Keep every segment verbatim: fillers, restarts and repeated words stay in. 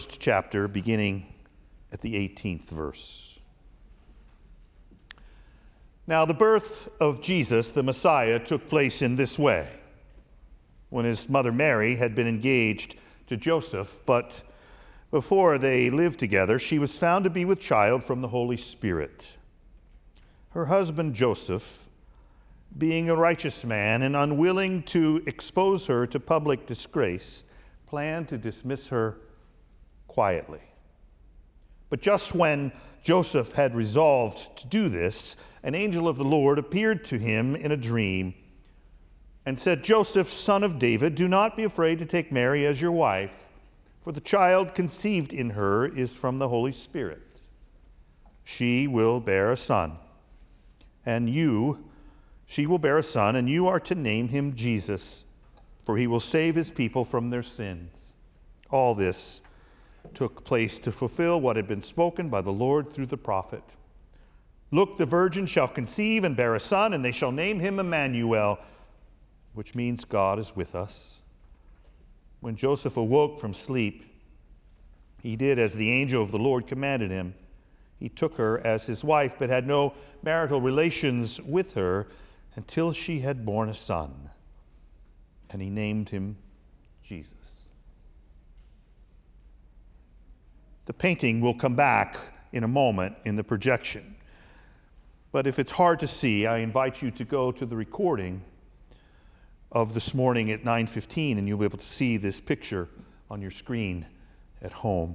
chapter, beginning at the eighteenth verse. Now, the birth of Jesus, the Messiah, took place in this way. When his mother Mary had been engaged to Joseph, but before they lived together, she was found to be with child from the Holy Spirit. Her husband Joseph, being a righteous man and unwilling to expose her to public disgrace, planned to dismiss her quietly. But just when Joseph had resolved to do this, an angel of the Lord appeared to him in a dream and said, "Joseph, son of David, do not be afraid to take Mary as your wife, for the child conceived in her is from the Holy Spirit. She will bear a son, and you, she will bear a son, and you are to name him Jesus, for he will save his people from their sins." All this took place to fulfill what had been spoken by the Lord through the prophet. "Look, the virgin shall conceive and bear a son, and they shall name him Emmanuel," which means God is with us. When Joseph awoke from sleep, he did as the angel of the Lord commanded him. He took her as his wife, but had no marital relations with her until she had borne a son, and he named him Jesus. The painting will come back in a moment in the projection. But if it's hard to see, I invite you to go to the recording of this morning at nine fifteen, and you'll be able to see this picture on your screen at home.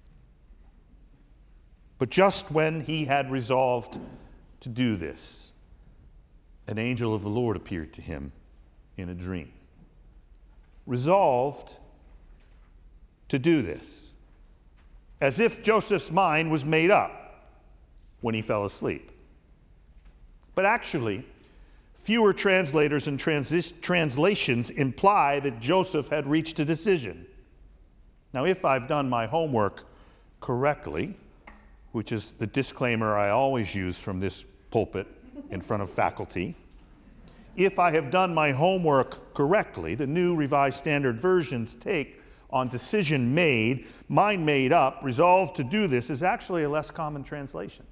But just when he had resolved to do this, an angel of the Lord appeared to him in a dream. Resolved to do this, as if Joseph's mind was made up when he fell asleep. But actually, fewer translators and transi- translations imply that Joseph had reached a decision. Now, if I've done my homework correctly, which is the disclaimer I always use from this pulpit in front of faculty, if I have done my homework correctly, the New Revised Standard Version's take on decision made, mind made up, resolved to do this, is actually a less common translation.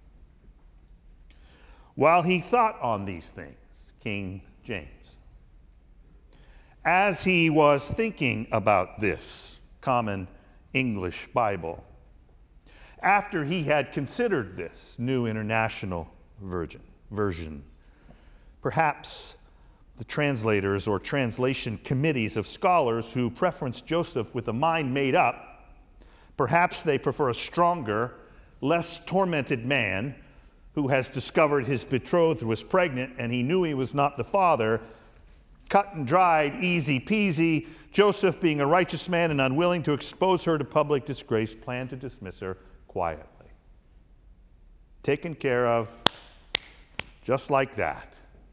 While he thought on these things, King James, as he was thinking about this, Common English Bible, after he had considered this, New International Version, version, perhaps the translators or translation committees of scholars who preference Joseph with a mind made up, perhaps they prefer a stronger, less tormented man who has discovered his betrothed was pregnant and he knew he was not the father. Cut and dried, easy peasy. Joseph, being a righteous man and unwilling to expose her to public disgrace, planned to dismiss her quietly. Taken care of just like that.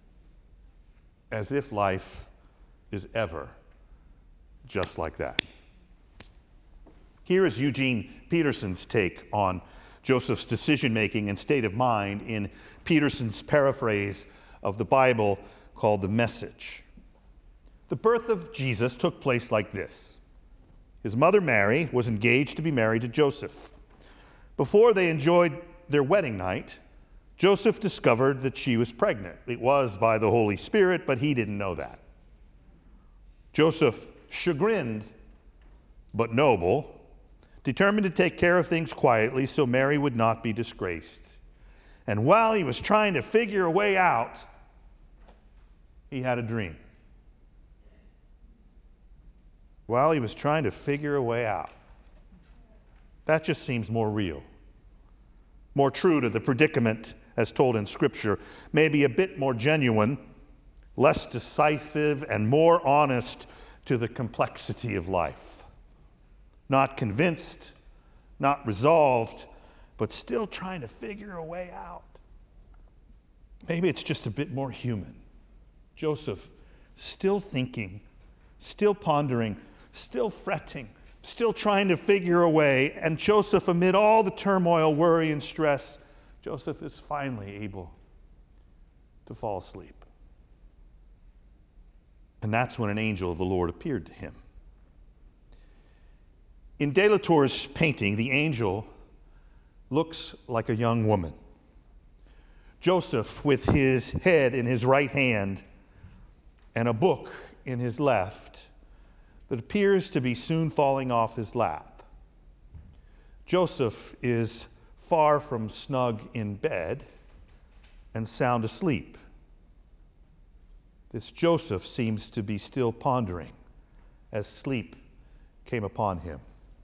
As if life is ever just like that. Here is Eugene Peterson's take on Joseph's decision-making and state of mind in Peterson's paraphrase of the Bible called The Message. The birth of Jesus took place like this. His mother Mary was engaged to be married to Joseph. Before they enjoyed their wedding night, Joseph discovered that she was pregnant. It was by the Holy Spirit, but he didn't know that. Joseph, chagrined but noble, determined to take care of things quietly so Mary would not be disgraced. And while he was trying to figure a way out, he had a dream. While he was trying to figure a way out. That just seems more real, more true to the predicament as told in Scripture, maybe a bit more genuine, less decisive, and more honest to the complexity of life. Not convinced, not resolved, but still trying to figure a way out. Maybe it's just a bit more human. Joseph still thinking, still pondering, still fretting, still trying to figure a way, and Joseph, amid all the turmoil, worry, and stress, Joseph is finally able to fall asleep. And that's when an angel of the Lord appeared to him. In de la Tour's painting, the angel looks like a young woman. Joseph, with his head in his right hand and a book in his left that appears to be soon falling off his lap. Joseph is far from snug in bed and sound asleep. This Joseph seems to be still pondering as sleep came upon him.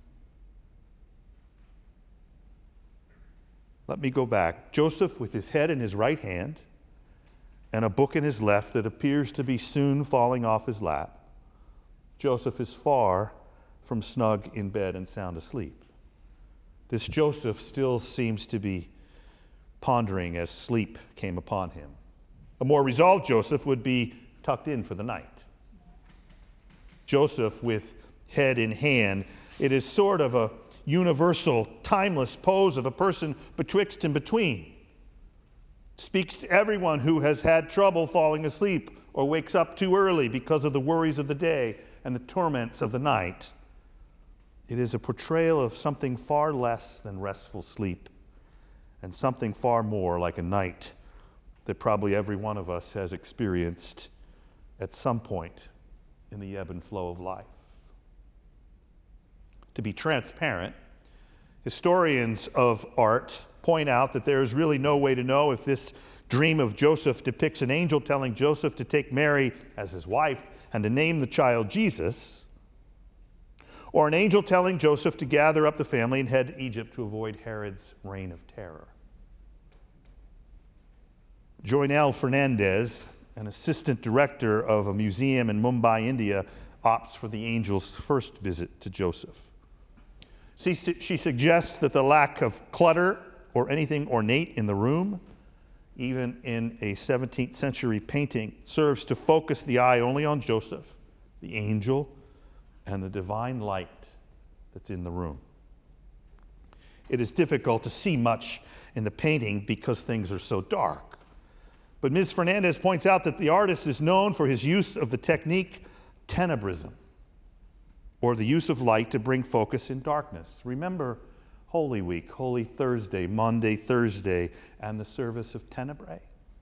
Let me go back. Joseph with his head in his right hand and a book in his left that appears to be soon falling off his lap. Joseph is far from snug in bed and sound asleep. This Joseph still seems to be pondering as sleep came upon him. A more resolved Joseph would be tucked in for the night. Joseph with head in hand, it is sort of a universal, timeless pose of a person betwixt and between. Speaks to everyone who has had trouble falling asleep or wakes up too early because of the worries of the day and the torments of the night. It is a portrayal of something far less than restful sleep and something far more like a night that probably every one of us has experienced at some point in the ebb and flow of life. To be transparent, historians of art point out that there is really no way to know if this dream of Joseph depicts an angel telling Joseph to take Mary as his wife and to name the child Jesus, or an angel telling Joseph to gather up the family and head to Egypt to avoid Herod's reign of terror. Joynel Fernandez, an assistant director of a museum in Mumbai, India, opts for the angel's first visit to Joseph. She, she suggests that the lack of clutter or anything ornate in the room, even in a seventeenth century painting, serves to focus the eye only on Joseph, the angel, and the divine light that's in the room. It is difficult to see much in the painting because things are so dark. But Miz Fernandez points out that the artist is known for his use of the technique tenebrism, or the use of light to bring focus in darkness. Remember Holy Week, Holy Thursday, Maundy Thursday, and the service of Tenebrae.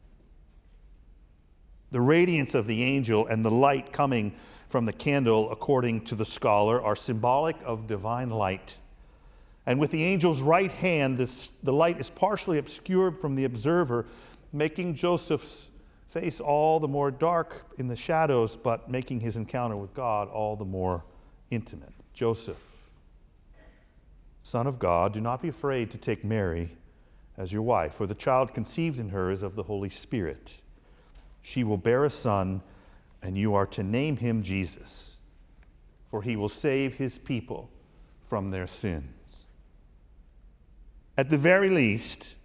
The radiance of the angel and the light coming from the candle, according to the scholar, are symbolic of divine light. And with the angel's right hand, this, the light is partially obscured from the observer, making Joseph's face all the more dark in the shadows, but making his encounter with God all the more intimate. Joseph, Son of God, do not be afraid to take Mary as your wife, for the child conceived in her is of the Holy Spirit. She will bear a son, and you are to name him Jesus, for he will save his people from their sins. At the very least,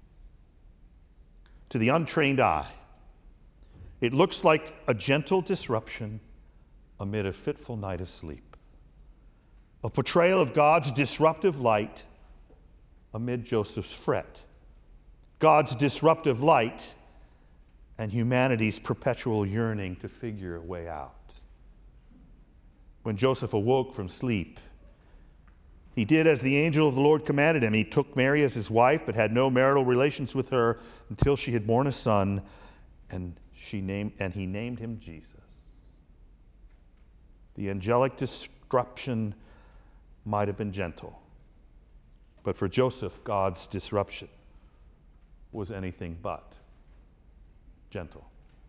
to the untrained eye, it looks like a gentle disruption amid a fitful night of sleep. A portrayal of God's disruptive light amid Joseph's fret. God's disruptive light and humanity's perpetual yearning to figure a way out. When Joseph awoke from sleep, he did as the angel of the Lord commanded him. He took Mary as his wife, but had no marital relations with her until she had borne a son, and she named and he named him Jesus. The angelic disruption might have been gentle, but for Joseph, God's disruption was anything but gentle.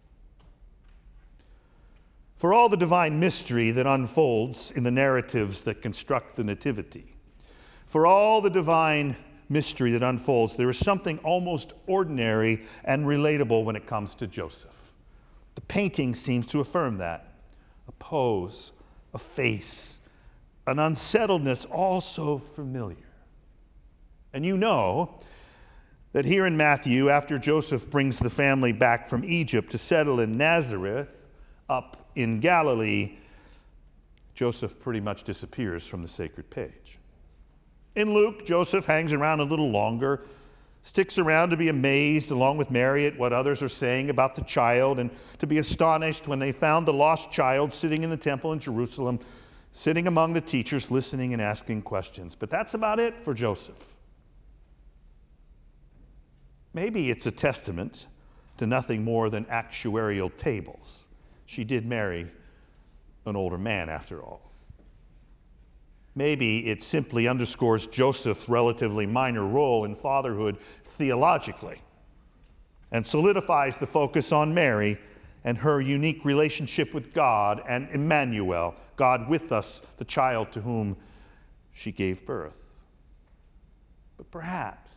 For all the divine mystery that unfolds in the narratives that construct the Nativity, for all the divine mystery that unfolds, there is something almost ordinary and relatable when it comes to Joseph. The painting seems to affirm that. A pose, a face, an unsettledness all so familiar. And you know that here in Matthew, after Joseph brings the family back from Egypt to settle in Nazareth, up in Galilee, Joseph pretty much disappears from the sacred page. In Luke, Joseph hangs around a little longer, sticks around to be amazed along with Mary at what others are saying about the child, and to be astonished when they found the lost child sitting in the temple in Jerusalem, sitting among the teachers, listening and asking questions. But that's about it for Joseph. Maybe it's a testament to nothing more than actuarial tables. She did marry an older man, after all. Maybe it simply underscores Joseph's relatively minor role in fatherhood theologically and solidifies the focus on Mary and her unique relationship with God and Emmanuel, God with us, the child to whom she gave birth. But perhaps,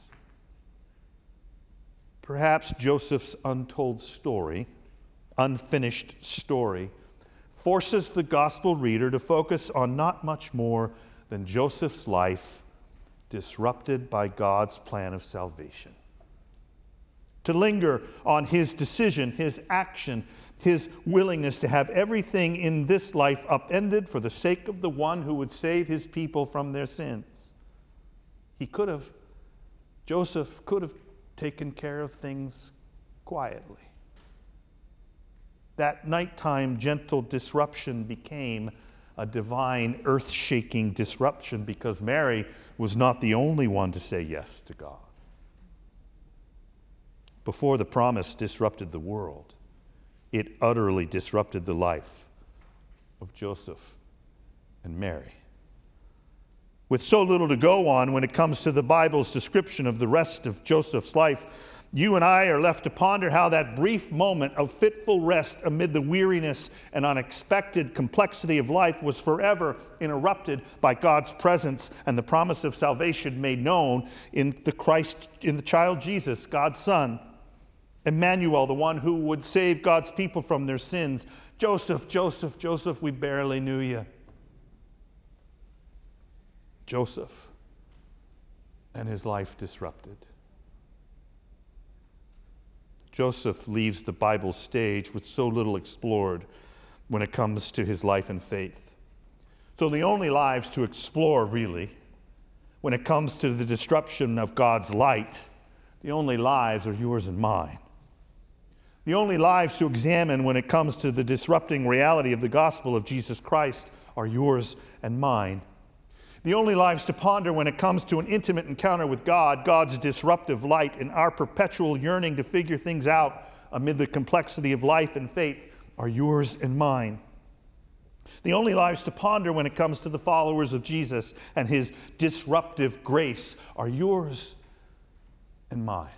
perhaps Joseph's untold story, unfinished story, forces the gospel reader to focus on not much more than Joseph's life disrupted by God's plan of salvation. To linger on his decision, his action, his willingness to have everything in this life upended for the sake of the one who would save his people from their sins. He could have, Joseph could have taken care of things quietly. That nighttime gentle disruption became a divine, earth-shaking disruption because Mary was not the only one to say yes to God. Before the promise disrupted the world, it utterly disrupted the life of Joseph and Mary. With so little to go on when it comes to the Bible's description of the rest of Joseph's life, you and I are left to ponder how that brief moment of fitful rest amid the weariness and unexpected complexity of life was forever interrupted by God's presence and the promise of salvation made known in the Christ, in the child Jesus, God's Son. Emmanuel, the one who would save God's people from their sins. Joseph, Joseph, Joseph, we barely knew you. Joseph and his life disrupted. Joseph leaves the Bible stage with so little explored when it comes to his life and faith. So the only lives to explore, really, when it comes to the disruption of God's light, the only lives are yours and mine. The only lives to examine when it comes to the disrupting reality of the gospel of Jesus Christ are yours and mine. The only lives to ponder when it comes to an intimate encounter with God, God's disruptive light, and our perpetual yearning to figure things out amid the complexity of life and faith are yours and mine. The only lives to ponder when it comes to the followers of Jesus and his disruptive grace are yours and mine.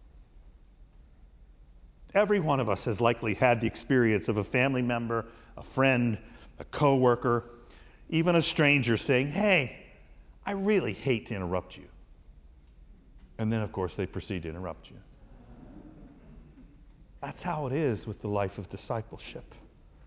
Every one of us has likely had the experience of a family member, a friend, a coworker, even a stranger saying, "Hey, I really hate to interrupt you." And then, of course, they proceed to interrupt you. That's how it is with the life of discipleship.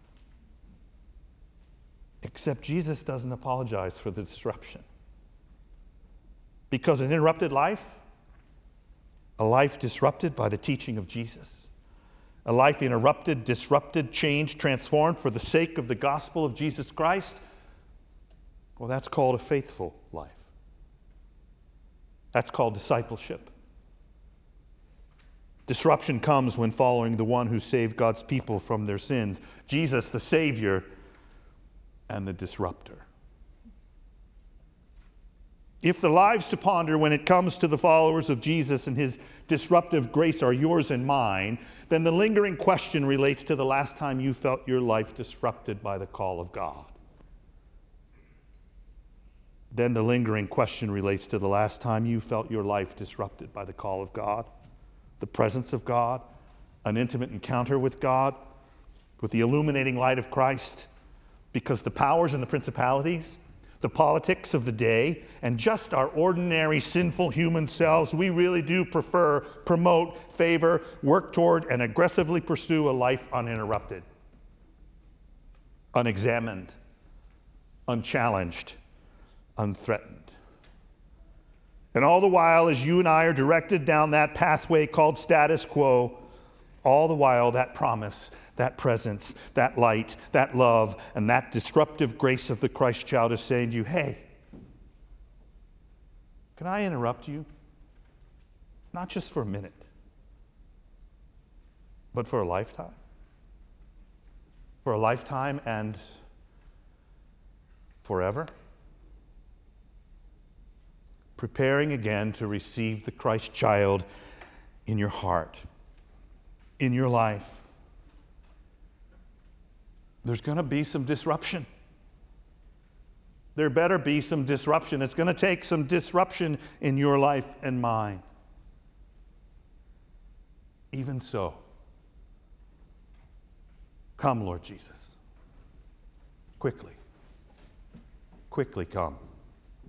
Except Jesus doesn't apologize for the disruption. Because an interrupted life, a life disrupted by the teaching of Jesus, a life interrupted, disrupted, changed, transformed for the sake of the gospel of Jesus Christ, well, that's called a faithful life. That's called discipleship. Disruption comes when following the one who saved God's people from their sins, Jesus, the Savior and the disruptor. If the lives to ponder when it comes to the followers of Jesus and his disruptive grace are yours and mine, then the lingering question relates to the last time you felt your life disrupted by the call of God. Then the lingering question relates to the last time you felt your life disrupted by the call of God, the presence of God, an intimate encounter with God, with the illuminating light of Christ, because the powers and the principalities, the politics of the day, and just our ordinary sinful human selves, we really do prefer, promote, favor, work toward, and aggressively pursue a life uninterrupted, unexamined, unchallenged, unthreatened. And all the while, as you and I are directed down that pathway called status quo, all the while that promise, that presence, that light, that love, and that disruptive grace of the Christ child is saying to you, "Hey, can I interrupt you? Not just for a minute, but for a lifetime. For a lifetime and forever? Preparing again to receive the Christ child in your heart, in your life. There's going to be some disruption. There better be some disruption. It's going to take some disruption in your life and mine. Even so, come, Lord Jesus. Quickly. Quickly come,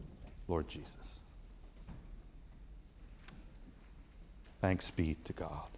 Lord Jesus. Thanks be to God.